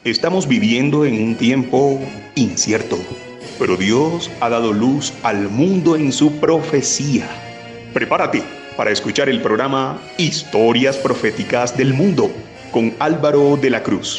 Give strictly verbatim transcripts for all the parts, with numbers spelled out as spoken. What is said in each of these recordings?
Estamos viviendo en un tiempo incierto, pero Dios ha dado luz al mundo en su profecía. Prepárate para escuchar el programa Historias Proféticas del Mundo con Álvaro de la Cruz.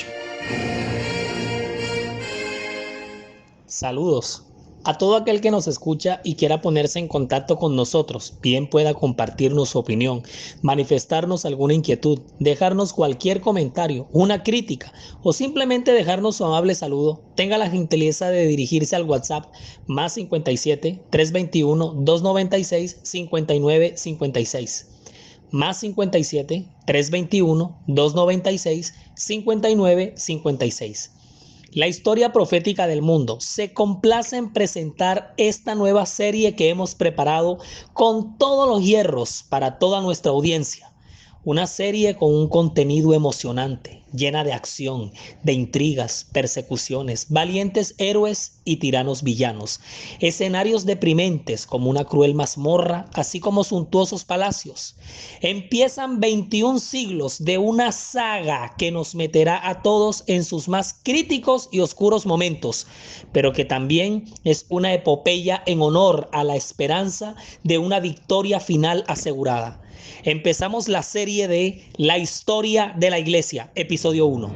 Saludos a todo aquel que nos escucha y quiera ponerse en contacto con nosotros, bien pueda compartirnos su opinión, manifestarnos alguna inquietud, dejarnos cualquier comentario, una crítica o simplemente dejarnos su amable saludo. Tenga la gentileza de dirigirse al WhatsApp más cincuenta y siete, trescientos veintiuno, doscientos noventa y seis, cincuenta y nueve cincuenta y seis. Más cincuenta y siete, trescientos veintiuno, doscientos noventa y seis, cincuenta y nueve cincuenta y seis. La historia profética del mundo se complace en presentar esta nueva serie que hemos preparado con todos los hierros para toda nuestra audiencia. Una serie con un contenido emocionante, llena de acción, de intrigas, persecuciones, valientes héroes y tiranos villanos, escenarios deprimentes como una cruel mazmorra, así como suntuosos palacios. Empiezan veintiún siglos de una saga que nos meterá a todos en sus más críticos y oscuros momentos, pero que también es una epopeya en honor a la esperanza de una victoria final asegurada. Empezamos la serie de La historia de la iglesia, episodio uno.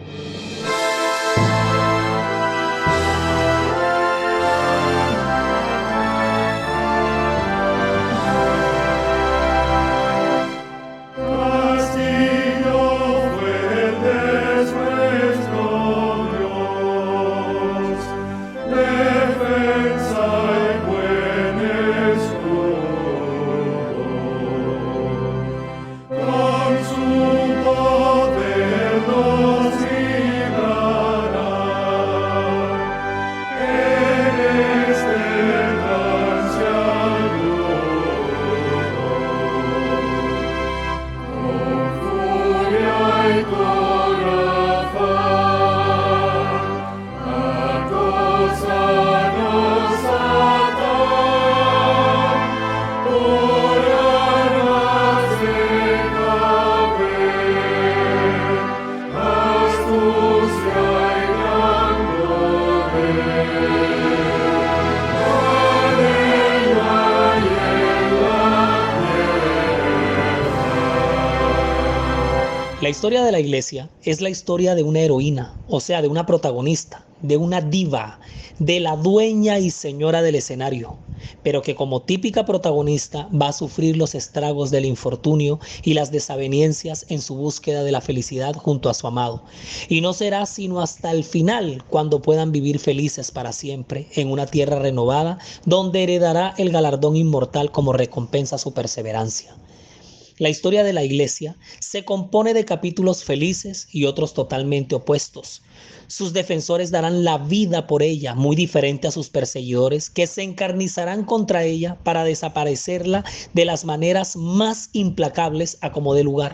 La historia de la iglesia es la historia de una heroína, o sea, de una protagonista, de una diva, de la dueña y señora del escenario, pero que como típica protagonista va a sufrir los estragos del infortunio y las desavenencias en su búsqueda de la felicidad junto a su amado. Y no será sino hasta el final cuando puedan vivir felices para siempre en una tierra renovada, donde heredará el galardón inmortal como recompensa a su perseverancia. La historia de la iglesia se compone de capítulos felices y otros totalmente opuestos. Sus defensores darán la vida por ella, muy diferente a sus perseguidores, que se encarnizarán contra ella para desaparecerla de las maneras más implacables a como dé lugar.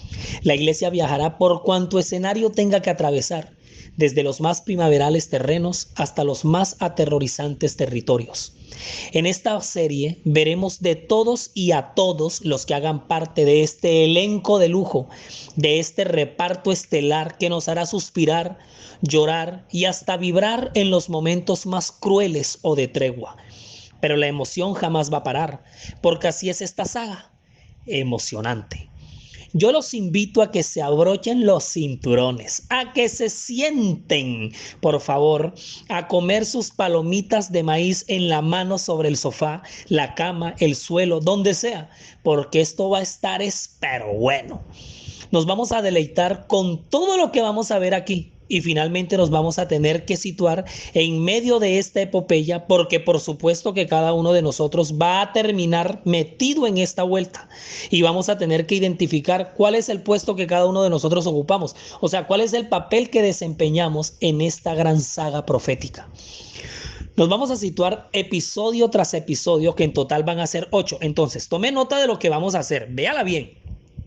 La iglesia viajará por cuanto escenario tenga que atravesar, desde los más primaverales terrenos hasta los más aterrorizantes territorios. En esta serie veremos de todos y a todos los que hagan parte de este elenco de lujo, de este reparto estelar que nos hará suspirar, llorar y hasta vibrar en los momentos más crueles o de tregua. Pero la emoción jamás va a parar, porque así es esta saga, emocionante. Yo los invito a que se abrochen los cinturones, a que se sienten, por favor, a comer sus palomitas de maíz en la mano sobre el sofá, la cama, el suelo, donde sea, porque esto va a estar espero bueno. Nos vamos a deleitar con todo lo que vamos a ver aquí. Y finalmente nos vamos a tener que situar en medio de esta epopeya, porque por supuesto que cada uno de nosotros va a terminar metido en esta vuelta y vamos a tener que identificar cuál es el puesto que cada uno de nosotros ocupamos, o sea, cuál es el papel que desempeñamos en esta gran saga profética. Nos vamos a situar episodio tras episodio, que en total van a ser ocho. Entonces, tome nota de lo que vamos a hacer, véala bien.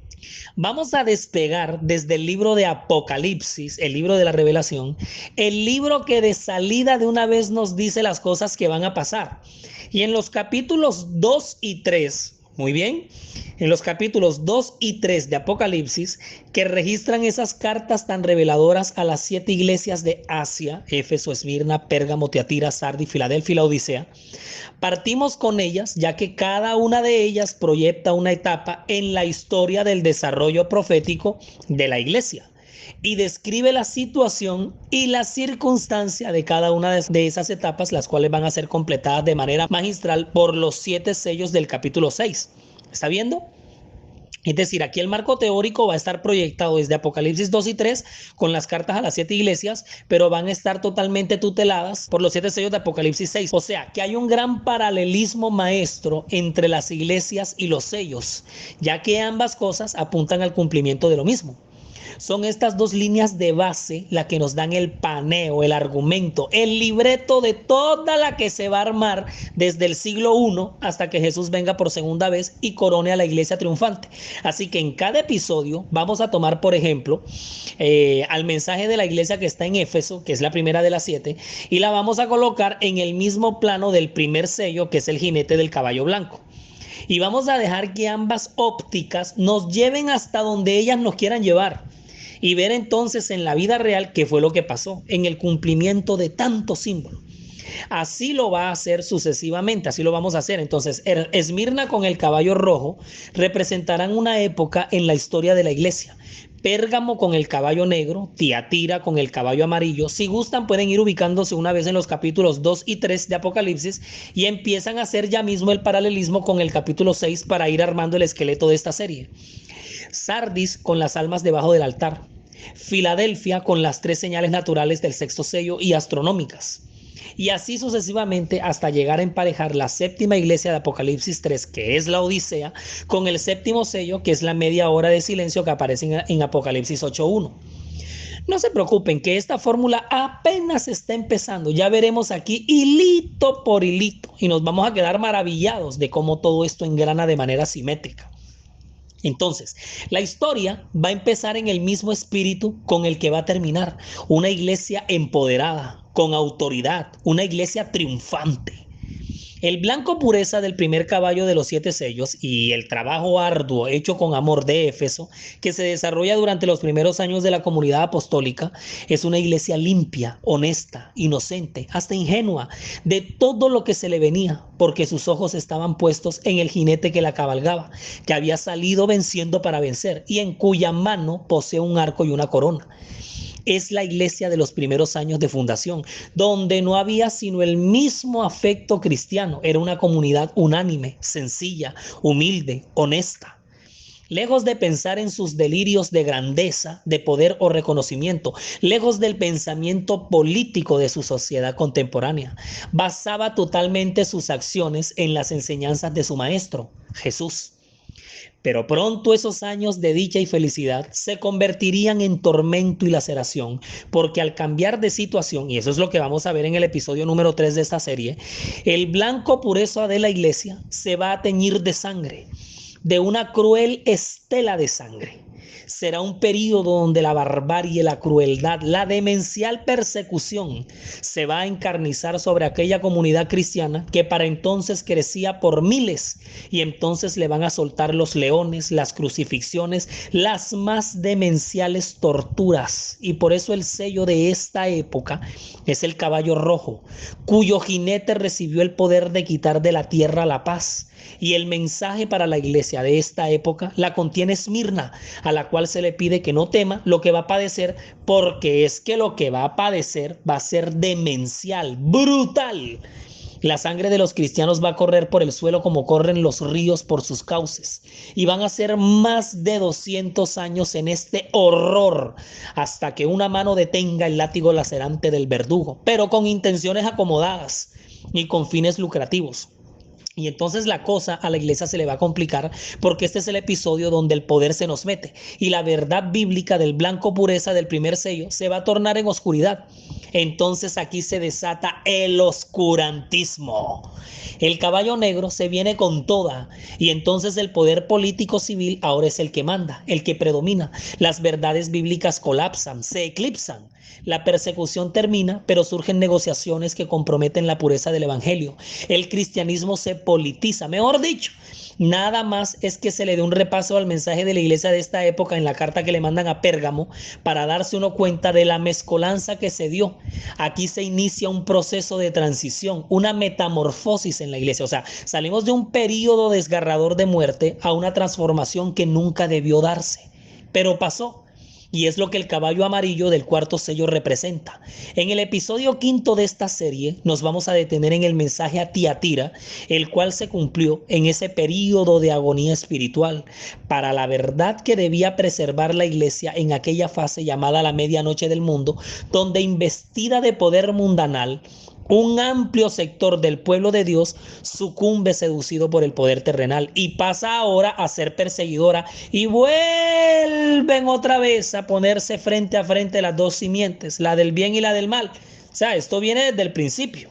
Vamos a despegar desde el libro de Apocalipsis, el libro de la Revelación, el libro que de salida de una vez nos dice las cosas que van a pasar. Y en los capítulos dos y tres, muy bien, en los capítulos dos y tres de Apocalipsis, que registran esas cartas tan reveladoras a las siete iglesias de Asia, Éfeso, Esmirna, Pérgamo, Tiatira, Sardis, Filadelfia y la Odisea. Partimos con ellas, ya que cada una de ellas proyecta una etapa en la historia del desarrollo profético de la iglesia y describe la situación y la circunstancia de cada una de esas etapas, las cuales van a ser completadas de manera magistral por los siete sellos del capítulo seis. ¿Está viendo? Es decir, aquí el marco teórico va a estar proyectado desde Apocalipsis dos y tres con las cartas a las siete iglesias, pero van a estar totalmente tuteladas por los siete sellos de Apocalipsis seis. O sea, que hay un gran paralelismo maestro entre las iglesias y los sellos, ya que ambas cosas apuntan al cumplimiento de lo mismo. Son estas dos líneas de base las que nos dan el paneo, el argumento, el libreto de toda la que se va a armar desde el siglo primero hasta que Jesús venga por segunda vez y corone a la iglesia triunfante. Así que en cada episodio vamos a tomar, por ejemplo, eh, al mensaje de la iglesia que está en Éfeso, que es la primera de las siete, y la vamos a colocar en el mismo plano del primer sello, que es el jinete del caballo blanco. Y vamos a dejar que ambas ópticas nos lleven hasta donde ellas nos quieran llevar. Y ver entonces en la vida real qué fue lo que pasó en el cumplimiento de tantos símbolos. Así lo va a hacer sucesivamente, así lo vamos a hacer. Entonces, Esmirna con el caballo rojo representarán una época en la historia de la iglesia. Pérgamo con el caballo negro, Tiatira con el caballo amarillo. Si gustan pueden ir ubicándose una vez en los capítulos dos y tres de Apocalipsis y empiezan a hacer ya mismo el paralelismo con el capítulo seis para ir armando el esqueleto de esta serie. Sardis con las almas debajo del altar. Filadelfia con las tres señales naturales del sexto sello y astronómicas. Y así sucesivamente hasta llegar a emparejar la séptima iglesia de Apocalipsis tres, que es la Odisea, con el séptimo sello, que es la media hora de silencio que aparece en Apocalipsis ocho uno. No se preocupen que esta fórmula apenas está empezando. Ya veremos aquí hilito por hilito y nos vamos a quedar maravillados de cómo todo esto engrana de manera simétrica. Entonces, la historia va a empezar en el mismo espíritu con el que va a terminar. Una iglesia empoderada, con autoridad, una iglesia triunfante. El blanco pureza del primer caballo de los siete sellos y el trabajo arduo hecho con amor de Éfeso, que se desarrolla durante los primeros años de la comunidad apostólica, es una iglesia limpia, honesta, inocente, hasta ingenua de todo lo que se le venía, porque sus ojos estaban puestos en el jinete que la cabalgaba, que había salido venciendo para vencer y en cuya mano posee un arco y una corona. Es la iglesia de los primeros años de fundación, donde no había sino el mismo afecto cristiano. Era una comunidad unánime, sencilla, humilde, honesta. Lejos de pensar en sus delirios de grandeza, de poder o reconocimiento, lejos del pensamiento político de su sociedad contemporánea, basaba totalmente sus acciones en las enseñanzas de su maestro, Jesús. Pero pronto esos años de dicha y felicidad se convertirían en tormento y laceración, porque al cambiar de situación, y eso es lo que vamos a ver en el episodio número tres de esta serie, el blanco pureza de la iglesia se va a teñir de sangre, de una cruel estela de sangre. Será un período donde la barbarie, la crueldad, la demencial persecución se va a encarnizar sobre aquella comunidad cristiana que para entonces crecía por miles, y entonces le van a soltar los leones, las crucifixiones, las más demenciales torturas. Y por eso el sello de esta época es el caballo rojo, cuyo jinete recibió el poder de quitar de la tierra la paz. Y el mensaje para la iglesia de esta época la contiene Esmirna, a la cual se le pide que no tema lo que va a padecer, porque es que lo que va a padecer va a ser demencial, brutal. La sangre de los cristianos va a correr por el suelo como corren los ríos por sus cauces, y van a ser más de doscientos años en este horror, hasta que una mano detenga el látigo lacerante del verdugo, pero con intenciones acomodadas y con fines lucrativos. Y entonces la cosa a la iglesia se le va a complicar, porque este es el episodio donde el poder se nos mete y la verdad bíblica del blanco pureza del primer sello se va a tornar en oscuridad. Entonces aquí se desata el oscurantismo. El caballo negro se viene con toda, y entonces el poder político civil ahora es el que manda, el que predomina. Las verdades bíblicas colapsan, se eclipsan. La persecución termina, pero surgen negociaciones que comprometen la pureza del evangelio. El cristianismo se politiza, mejor dicho, Nada más es que se le dé un repaso al mensaje de la iglesia de esta época en la carta que le mandan a Pérgamo para darse uno cuenta de la mezcolanza que se dio. Aquí se inicia un proceso de transición, una metamorfosis en la iglesia. O sea, salimos de un periodo desgarrador de muerte a una transformación que nunca debió darse, pero pasó. Y es lo que el caballo amarillo del cuarto sello representa. En el episodio quinto de esta serie nos vamos a detener en el mensaje a Tiatira, el cual se cumplió en ese periodo de agonía espiritual para la verdad que debía preservar la iglesia en aquella fase llamada la medianoche del mundo, donde investida de poder mundanal, un amplio sector del pueblo de Dios sucumbe seducido por el poder terrenal y pasa ahora a ser perseguidora y vuelven otra vez a ponerse frente a frente las dos simientes, la del bien y la del mal. O sea, esto viene desde el principio.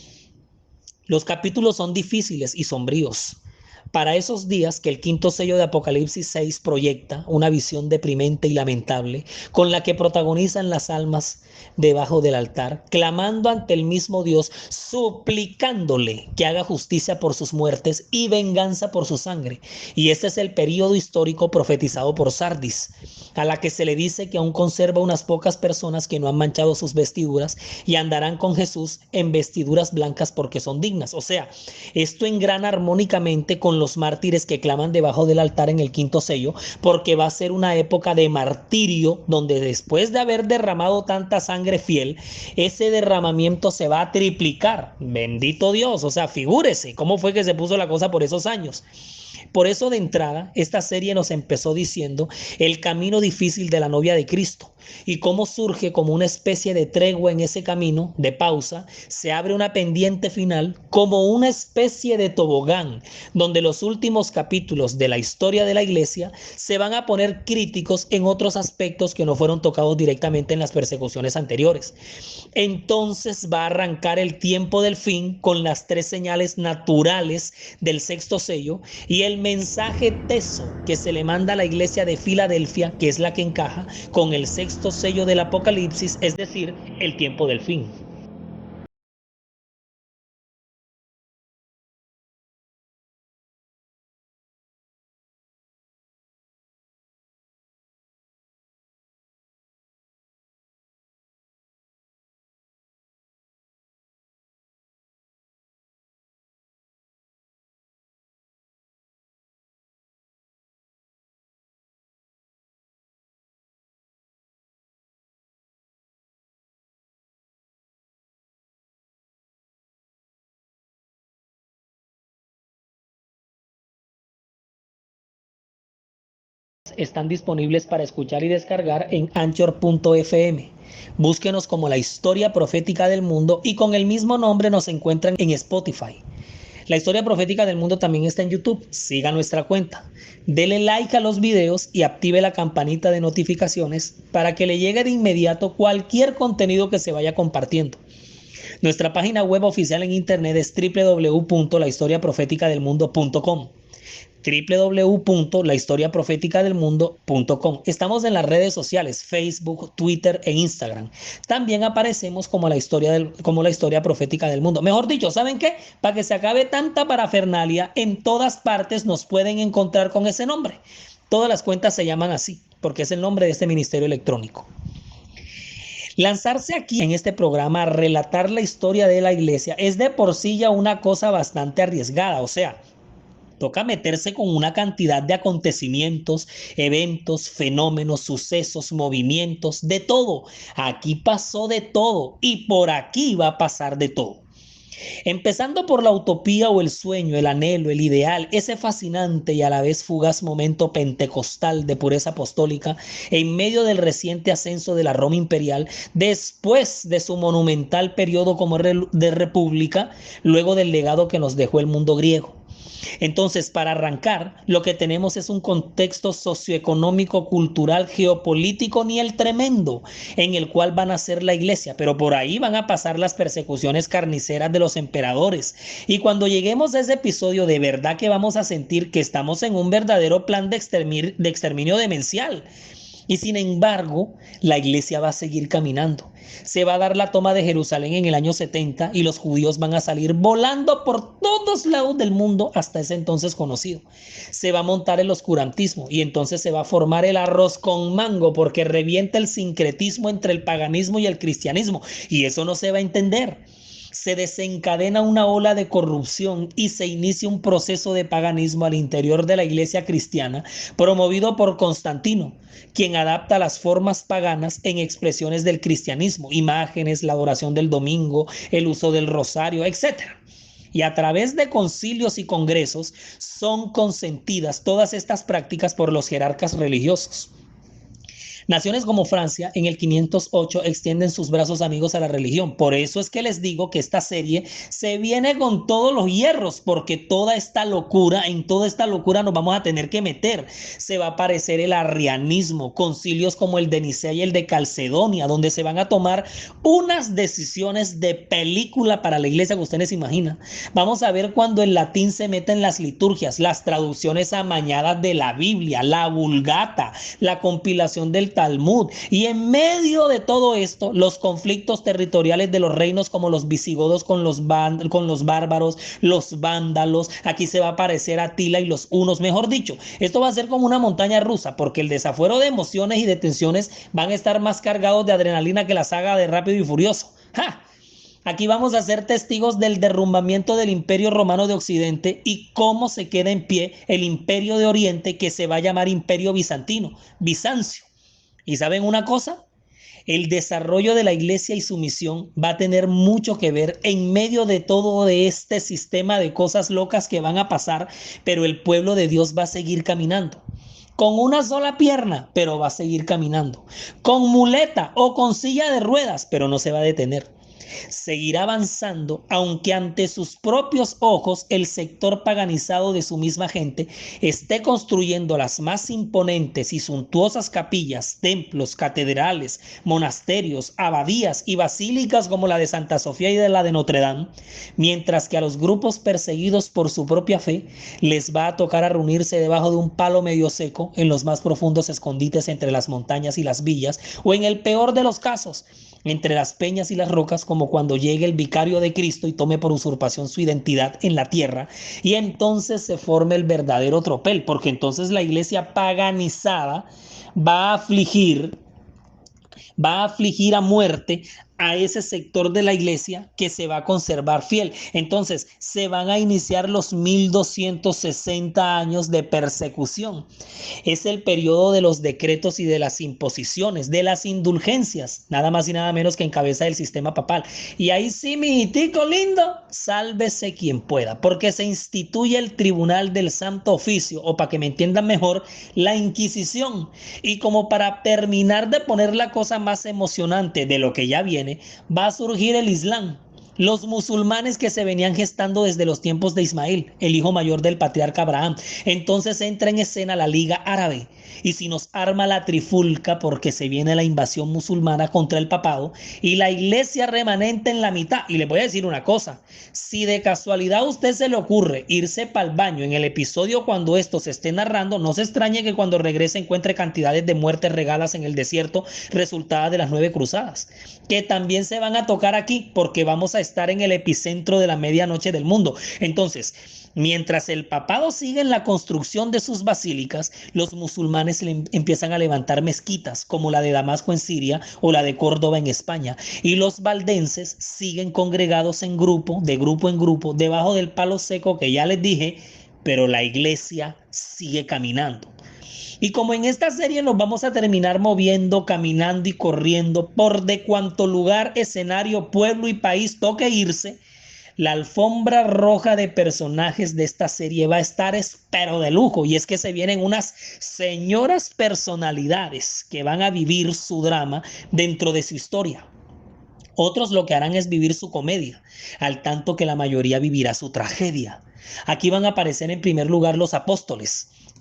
Los capítulos son difíciles y sombríos. Para esos días que el quinto sello de Apocalipsis seis proyecta una visión deprimente y lamentable con la que protagonizan las almas debajo del altar, clamando ante el mismo Dios, suplicándole que haga justicia por sus muertes y venganza por su sangre. Y este es el periodo histórico profetizado por Sardis, a la que se le dice que aún conserva unas pocas personas que no han manchado sus vestiduras y andarán con Jesús en vestiduras blancas porque son dignas. O sea, esto engrana armónicamente con los mártires que claman debajo del altar en el quinto sello, porque va a ser una época de martirio donde después de haber derramado tanta sangre fiel, ese derramamiento se va a triplicar. Bendito Dios, o sea, figúrese cómo fue que se puso la cosa por esos años. Por eso de entrada, esta serie nos empezó diciendo el camino difícil de la novia de Cristo y cómo surge como una especie de tregua en ese camino, de pausa, se abre una pendiente final como una especie de tobogán, donde los últimos capítulos de la historia de la iglesia se van a poner críticos en otros aspectos que no fueron tocados directamente en las persecuciones anteriores. Entonces va a arrancar el tiempo del fin con las tres señales naturales del sexto sello y el mensaje teso que se le manda a la iglesia de Filadelfia, que es la que encaja con el sexto sello del Apocalipsis, es decir, el tiempo del fin. Están disponibles para escuchar y descargar en anchor punto f m. Búsquenos como La Historia Profética del Mundo y con el mismo nombre nos encuentran en Spotify. La Historia Profética del Mundo también está en YouTube. Siga nuestra cuenta. Dele like a los videos y active la campanita de notificaciones para que le llegue de inmediato cualquier contenido que se vaya compartiendo. Nuestra página web oficial en internet es doble u doble u doble u punto la historia profética del mundo punto com. doble u doble u doble u punto la historia profética del mundo punto com. Estamos en las redes sociales, Facebook, Twitter e Instagram. También aparecemos como la historia del, como la historia profética del mundo. Mejor dicho, ¿saben qué? Para que se acabe tanta parafernalia, en todas partes nos pueden encontrar con ese nombre. Todas las cuentas se llaman así, porque es el nombre de este ministerio electrónico. Lanzarse aquí en este programa a relatar la historia de la iglesia es de por sí ya una cosa bastante arriesgada, o sea, toca meterse con una cantidad de acontecimientos, eventos, fenómenos, sucesos, movimientos, de todo. Aquí pasó de todo y por aquí va a pasar de todo. Empezando por la utopía o el sueño, el anhelo, el ideal, ese fascinante y a la vez fugaz momento pentecostal de pureza apostólica en medio del reciente ascenso de la Roma imperial, después de su monumental periodo como de república, luego del legado que nos dejó el mundo griego. Entonces, para arrancar, lo que tenemos es un contexto socioeconómico, cultural, geopolítico, ni el tremendo, en el cual van a ser la iglesia, pero por ahí van a pasar las persecuciones carniceras de los emperadores. Y cuando lleguemos a ese episodio, de verdad que vamos a sentir que estamos en un verdadero plan de exterminio, de exterminio demencial. Y sin embargo, la iglesia va a seguir caminando. Se va a dar la toma de Jerusalén en el año setenta y los judíos van a salir volando por todos lados del mundo hasta ese entonces conocido. Se va a montar el oscurantismo y entonces se va a formar el arroz con mango porque revienta el sincretismo entre el paganismo y el cristianismo y eso no se va a entender. Se desencadena una ola de corrupción y se inicia un proceso de paganismo al interior de la iglesia cristiana, promovido por Constantino, quien adapta las formas paganas en expresiones del cristianismo, imágenes, la adoración del domingo, el uso del rosario, etcétera. Y a través de concilios y congresos son consentidas todas estas prácticas por los jerarcas religiosos. Naciones como Francia en el quinientos ocho extienden sus brazos amigos a la religión. Por eso es que les digo que esta serie se viene con todos los hierros, porque toda esta locura, en toda esta locura nos vamos a tener que meter. Se va a aparecer el arrianismo, concilios como el de Nicea y el de Calcedonia, donde se van a tomar unas decisiones de película para la iglesia que ustedes se imaginan. Vamos a ver cuando el latín se mete en las liturgias, las traducciones amañadas de la Biblia, la Vulgata, la compilación del Talmud, y en medio de todo esto los conflictos territoriales de los reinos como los visigodos con los, con los bárbaros, los vándalos. Aquí se va a aparecer Atila y los hunos. Mejor dicho, esto va a ser como una montaña rusa, porque el desafuero de emociones y de tensiones van a estar más cargados de adrenalina que la saga de Rápido y Furioso. ¡Ja! Aquí vamos a ser testigos del derrumbamiento del Imperio Romano de Occidente y cómo se queda en pie el Imperio de Oriente, que se va a llamar Imperio Bizantino, Bizancio. ¿Y saben una cosa? El desarrollo de la iglesia y su misión va a tener mucho que ver en medio de todo de este sistema de cosas locas que van a pasar, pero el pueblo de Dios va a seguir caminando. Con una sola pierna, pero va a seguir caminando. Con muleta o con silla de ruedas, pero no se va a detener. Seguirá avanzando, aunque ante sus propios ojos el sector paganizado de su misma gente esté construyendo las más imponentes y suntuosas capillas, templos, catedrales, monasterios, abadías y basílicas como la de Santa Sofía y de la de Notre Dame, mientras que a los grupos perseguidos por su propia fe les va a tocar a reunirse debajo de un palo medio seco en los más profundos escondites entre las montañas y las villas, o en el peor de los casos, entre las peñas y las rocas, como cuando llegue el vicario de Cristo y tome por usurpación su identidad en la tierra, y entonces se forme el verdadero tropel, porque entonces la iglesia paganizada va a afligir, va a afligir a muerte a ese sector de la iglesia que se va a conservar fiel. Entonces se van a iniciar los mil doscientos sesenta años de persecución. Es el periodo de los decretos y de las imposiciones, de las indulgencias, nada más y nada menos que en cabeza del sistema papal. Y ahí sí, mi hijitico lindo, sálvese quien pueda, porque se instituye el Tribunal del Santo Oficio, o para que me entiendan mejor, la Inquisición. Y como para terminar de poner la cosa más emocionante de lo que ya viene, va a surgir el Islam. Los musulmanes que se venían gestando desde los tiempos de Ismael, el hijo mayor del patriarca Abraham. Entonces entra en escena la Liga Árabe y si nos arma la trifulca, porque se viene la invasión musulmana contra el papado y la iglesia remanente en la mitad. Y les voy a decir una cosa, si de casualidad a usted se le ocurre irse para el baño en el episodio cuando esto se esté narrando, no se extrañe que cuando regrese encuentre cantidades de muertes regadas en el desierto resultadas de las nueve cruzadas, que también se van a tocar aquí, porque vamos a estar en el epicentro de la medianoche del mundo. Entonces, mientras el papado sigue en la construcción de sus basílicas, los musulmanes le empiezan a levantar mezquitas como la de Damasco en Siria o la de Córdoba en España, y los valdenses siguen congregados en grupo, de grupo en grupo, debajo del palo seco que ya les dije, pero la iglesia sigue caminando. Y como en esta serie nos vamos a terminar moviendo, caminando y corriendo por de cuanto lugar, escenario, pueblo y país toque irse, la alfombra roja de personajes de esta serie va a estar espero de lujo. Y es que se vienen unas señoras personalidades que van a vivir su drama dentro de su historia. Otros lo que harán es vivir su comedia, al tanto que la mayoría vivirá su tragedia. Aquí van a aparecer en primer lugar los apóstoles,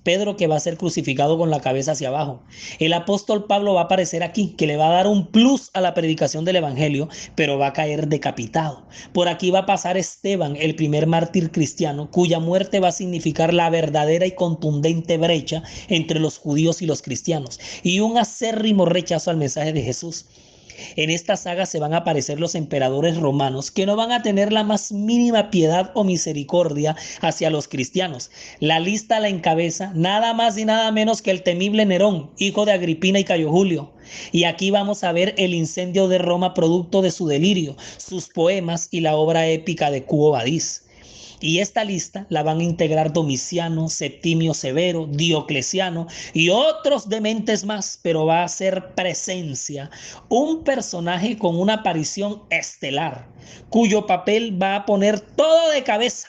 Pedro, que va a ser crucificado con la cabeza hacia abajo. El apóstol Pablo va a aparecer aquí, que le va a dar un plus a la predicación del evangelio, pero va a caer decapitado. Por aquí va a pasar Esteban, el primer mártir cristiano, cuya muerte va a significar la verdadera y contundente brecha entre los judíos y los cristianos, y un acérrimo rechazo al mensaje de Jesús. En esta saga se van a aparecer los emperadores romanos, que no van a tener la más mínima piedad o misericordia hacia los cristianos. La lista la encabeza nada más y nada menos que el temible Nerón, hijo de Agripina y Cayo Julio. Y aquí vamos a ver el incendio de Roma producto de su delirio, sus poemas y la obra épica de Quo Vadis. Y esta lista la van a integrar Domiciano, Septimio Severo, Diocleciano y otros dementes más, pero va a ser presencia un personaje con una aparición estelar, cuyo papel va a poner todo de cabeza: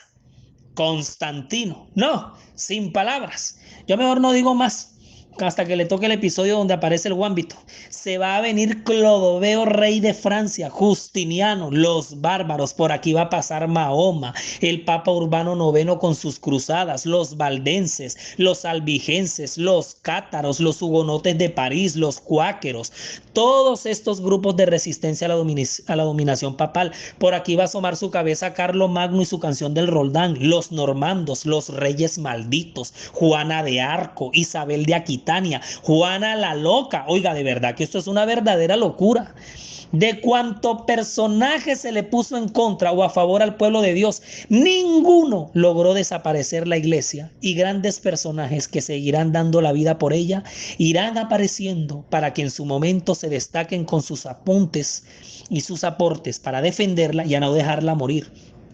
Constantino. No, sin palabras. Yo mejor no digo más hasta que le toque el episodio donde aparece el Guámbito. Se va a venir Clodoveo, rey de Francia, Justiniano, los bárbaros. Por aquí va a pasar Mahoma, el Papa Urbano noveno con sus cruzadas, los valdenses, los albigenses, los cátaros, los hugonotes de París, los cuáqueros. Todos estos grupos de resistencia a la, a la dominación papal. Por aquí va a asomar su cabeza Carlo Magno y su canción del Roldán, los normandos, los reyes malditos, Juana de Arco, Isabel de Aquitania, Juana la Loca. Oiga, de verdad que esto es una verdadera locura. De cuánto personaje se le puso en contra o a favor al pueblo de Dios, ninguno logró desaparecer la iglesia, y grandes personajes que seguirán dando la vida por ella irán apareciendo para que en su momento se destaquen con sus apuntes y sus aportes para defenderla y a no dejarla morir.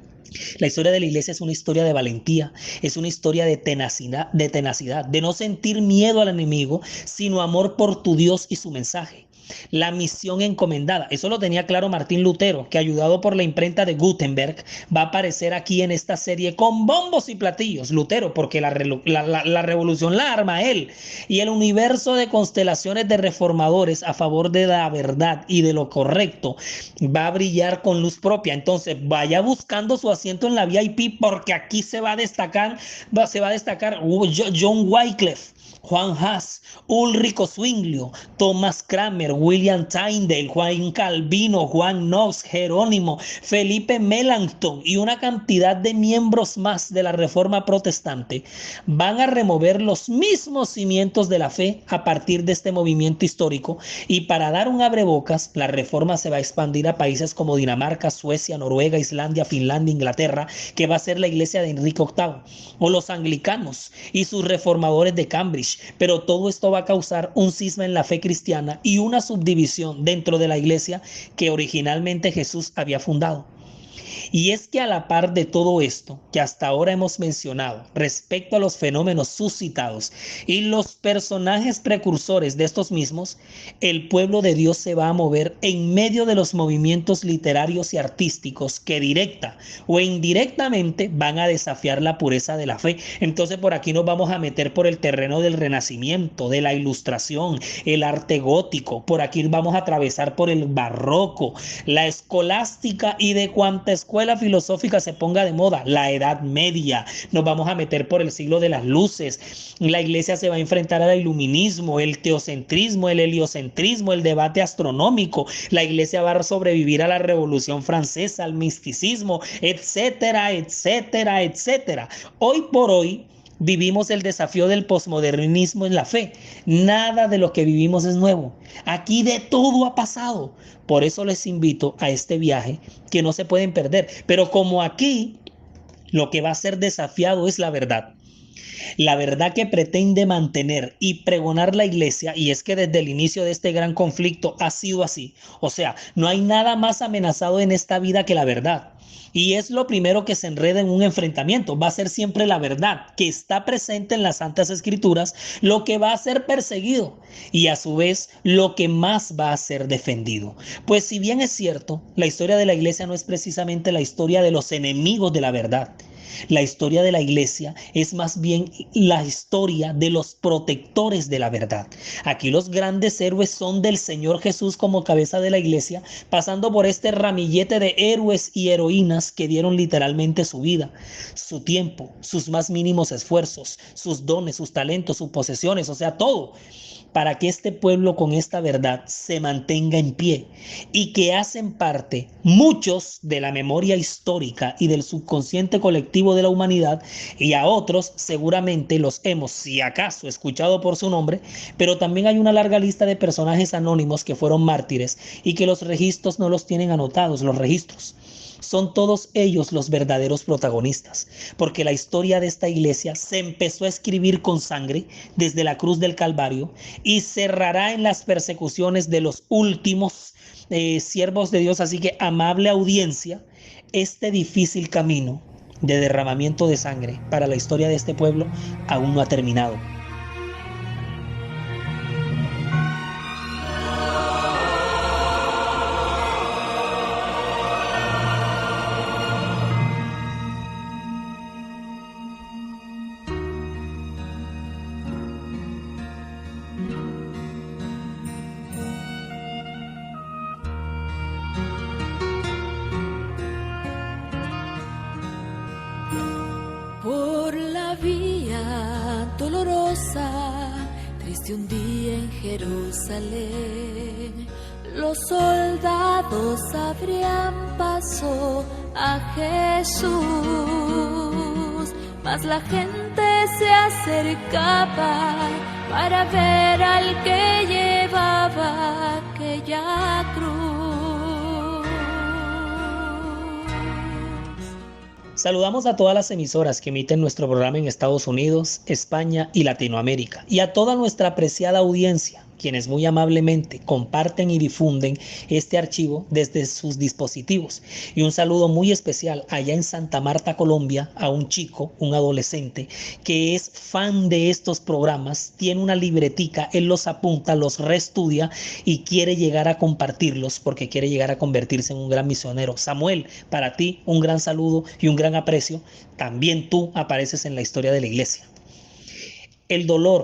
La historia de la iglesia es una historia de valentía, es una historia de tenacidad, de tenacidad, de no sentir miedo al enemigo, sino amor por tu Dios y su mensaje. La misión encomendada, eso lo tenía claro Martín Lutero, que ayudado por la imprenta de Gutenberg va a aparecer aquí en esta serie con bombos y platillos. Lutero, porque la, la, la, la revolución la arma él, y el universo de constelaciones de reformadores a favor de la verdad y de lo correcto va a brillar con luz propia. Entonces vaya buscando su asiento en la V I P, porque aquí se va a destacar, va, se va a destacar John Wycliffe, Juan Haas, Ulrico Zwinglio, Thomas Cranmer, William Tyndale, Juan Calvino, Juan Knox, Jerónimo, Felipe Melanchthon y una cantidad de miembros más de la Reforma Protestante van a remover los mismos cimientos de la fe a partir de este movimiento histórico, y para dar un abrebocas, la Reforma se va a expandir a países como Dinamarca, Suecia, Noruega, Islandia, Finlandia, Inglaterra, que va a ser la iglesia de Enrique octavo, o los anglicanos y sus reformadores de Cambridge. Pero todo esto va a causar un cisma en la fe cristiana y una subdivisión dentro de la iglesia que originalmente Jesús había fundado. Y es que a la par de todo esto que hasta ahora hemos mencionado respecto a los fenómenos suscitados y los personajes precursores de estos mismos, el pueblo de Dios se va a mover en medio de los movimientos literarios y artísticos que directa o indirectamente van a desafiar la pureza de la fe. Entonces por aquí nos vamos a meter por el terreno del Renacimiento, de la Ilustración, el arte gótico. Por aquí vamos a atravesar por el barroco, la escolástica y de cuanta escuela filosófica se ponga de moda, la Edad Media. Nos vamos a meter por el siglo de las luces. La iglesia se va a enfrentar al iluminismo, el teocentrismo, el heliocentrismo, el debate astronómico. La iglesia va a sobrevivir a la Revolución Francesa, al misticismo, etcétera, etcétera, etcétera. Hoy por hoy vivimos el desafío del posmodernismo en la fe. Nada de lo que vivimos es nuevo. Aquí de todo ha pasado. Por eso les invito a este viaje que no se pueden perder. Pero como aquí lo que va a ser desafiado es la verdad. La verdad que pretende mantener y pregonar la iglesia, y es que desde el inicio de este gran conflicto ha sido así. O sea, no hay nada más amenazado en esta vida que la verdad. Y es lo primero que se enreda en un enfrentamiento. Va a ser siempre la verdad que está presente en las Santas Escrituras lo que va a ser perseguido, y a su vez lo que más va a ser defendido. Pues si bien es cierto, la historia de la iglesia no es precisamente la historia de los enemigos de la verdad. La historia de la iglesia es más bien la historia de los protectores de la verdad. Aquí los grandes héroes son del Señor Jesús como cabeza de la iglesia, pasando por este ramillete de héroes y heroínas que dieron literalmente su vida, su tiempo, sus más mínimos esfuerzos, sus dones, sus talentos, sus posesiones, o sea, todo, para que este pueblo con esta verdad se mantenga en pie y que hacen parte muchos de la memoria histórica y del subconsciente colectivo de la humanidad, y a otros seguramente los hemos, si acaso, escuchado por su nombre, pero también hay una larga lista de personajes anónimos que fueron mártires y que los registros no los tienen anotados, los registros. Son todos ellos los verdaderos protagonistas, porque la historia de esta iglesia se empezó a escribir con sangre desde la cruz del Calvario y cerrará en las persecuciones de los últimos eh, siervos de Dios. Así que, amable audiencia, este difícil camino de derramamiento de sangre para la historia de este pueblo aún no ha terminado. Por la vía dolorosa, triste un día en Jerusalén, los soldados abrían paso a Jesús, mas la gente se acercaba para ver al que llevaba aquella cruz. Saludamos a todas las emisoras que emiten nuestro programa en Estados Unidos, España y Latinoamérica, y a toda nuestra apreciada audiencia, quienes muy amablemente comparten y difunden este archivo desde sus dispositivos. Y un saludo muy especial allá en Santa Marta, Colombia, a un chico, un adolescente, que es fan de estos programas, tiene una libretica, él los apunta, los reestudia y quiere llegar a compartirlos porque quiere llegar a convertirse en un gran misionero. Samuel, para ti un gran saludo y un gran aprecio. También tú apareces en la historia de la iglesia. El dolor,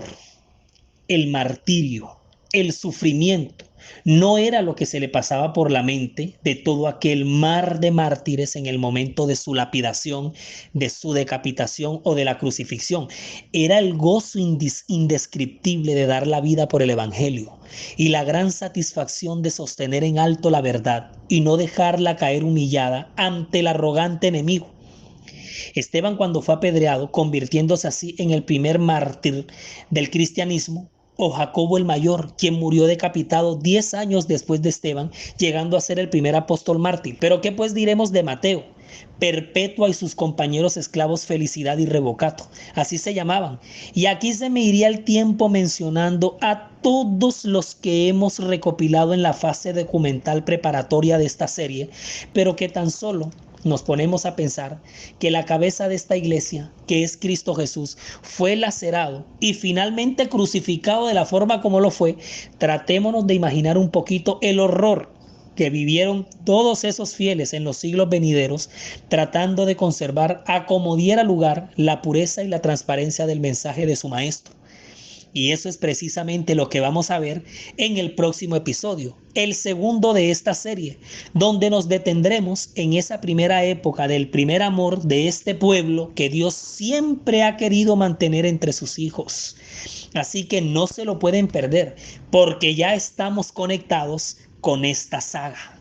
el martirio, el sufrimiento no era lo que se le pasaba por la mente de todo aquel mar de mártires en el momento de su lapidación, de su decapitación o de la crucifixión. Era el gozo indescriptible de dar la vida por el evangelio y la gran satisfacción de sostener en alto la verdad y no dejarla caer humillada ante el arrogante enemigo. Esteban, cuando fue apedreado, convirtiéndose así en el primer mártir del cristianismo, o Jacobo el Mayor, quien murió decapitado diez años después de Esteban, llegando a ser el primer apóstol mártir. Pero ¿qué pues diremos de Mateo, Perpetua y sus compañeros esclavos Felicidad y Revocato? Así se llamaban. Y aquí se me iría el tiempo mencionando a todos los que hemos recopilado en la fase documental preparatoria de esta serie, pero que tan solo nos ponemos a pensar que la cabeza de esta iglesia, que es Cristo Jesús, fue lacerado y finalmente crucificado de la forma como lo fue. Tratémonos de imaginar un poquito el horror que vivieron todos esos fieles en los siglos venideros, tratando de conservar a como diera lugar la pureza y la transparencia del mensaje de su maestro. Y eso es precisamente lo que vamos a ver en el próximo episodio, el segundo de esta serie, donde nos detendremos en esa primera época del primer amor de este pueblo que Dios siempre ha querido mantener entre sus hijos. Así que no se lo pueden perder, porque ya estamos conectados con esta saga.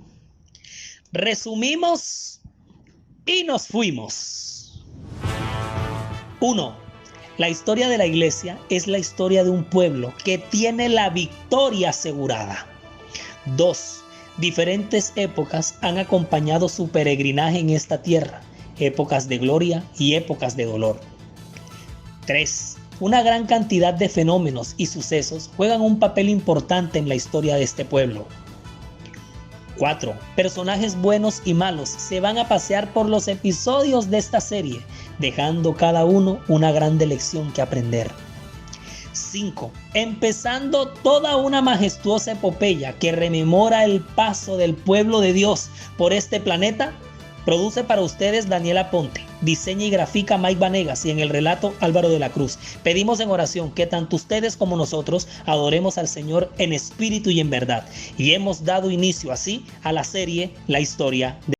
Resumimos y nos fuimos. uno. La historia de la iglesia es la historia de un pueblo que tiene la victoria asegurada. Dos. Diferentes épocas han acompañado su peregrinaje en esta tierra, épocas de gloria y épocas de dolor. Tres. Una gran cantidad de fenómenos y sucesos juegan un papel importante en la historia de este pueblo. cuatro. Personajes buenos y malos se van a pasear por los episodios de esta serie, dejando cada uno una gran lección que aprender. cinco. Empezando toda una majestuosa epopeya que rememora el paso del pueblo de Dios por este planeta Produce para ustedes Daniela Ponte, diseña y grafica Mike Vanegas y en el relato Álvaro de la Cruz. Pedimos en oración que tanto ustedes como nosotros adoremos al Señor en espíritu y en verdad. Y hemos dado inicio así a la serie La Historia de